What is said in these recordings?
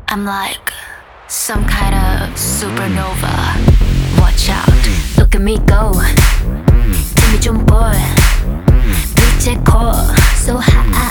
I'm like some kind of supernova. Watch out, look at me go. 힘이 좀 보여. 빛의 core so high.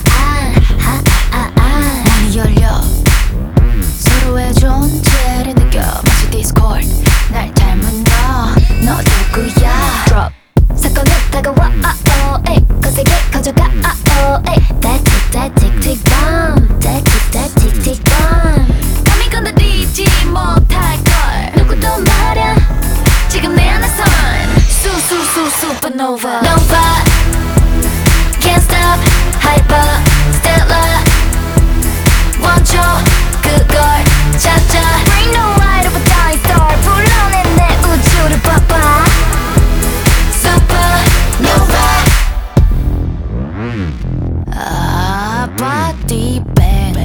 문이 열려. 서로의 존재를 느껴. 마치 Discord. 날 닮은 너 누구야? Drop. 사건은 다가와. 거세게 커져가. That tick tick bomb. That tick tick bomb. 감히 건드리지 못할걸. 누구도 말야. 지금 내 안에선 supernova. Nova. Can't stop. Hyper. Stellar. 멈춰. 그걸 찾아. Bring the light of a dying star. 불러내 내 우주를 봐봐. Supernova. Body bang.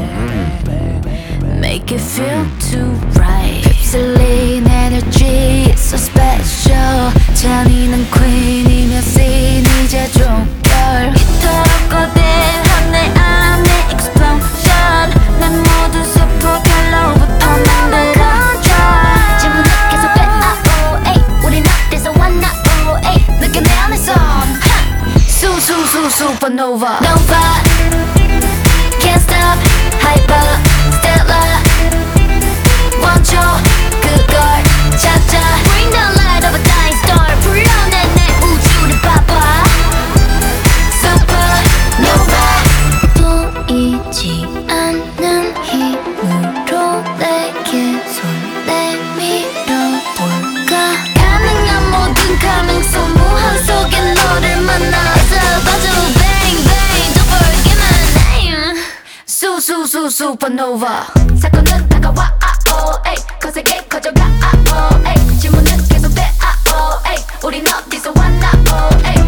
Make it feel too right. 휩쓸린 energy so special. 잔인한 queen이며 scene 이제 종결. 이토록 거대한 내 안의 explosion. 난 모든 superhel로부터 만든 control. 질문은 계속 돼. 우린 어디서 왔나. 느껴 내 안에선 supernova. Nova. Can't stop. Hyper. Stellar. 멈춰. 그걸 찾아. Bring the light of a dying star. 불러내 내 우주를 봐봐. Supernova. 보이지 않는 힘으로 내게 손 내밀어볼까. 가능한 모든 가능성 무한 속에 너를 만나서 봐줘. Bang bang don't forget my name. Supernova. 사건은 다가와. 거세게 커져가. 질문은 계속돼. 우린 어디서 왔나.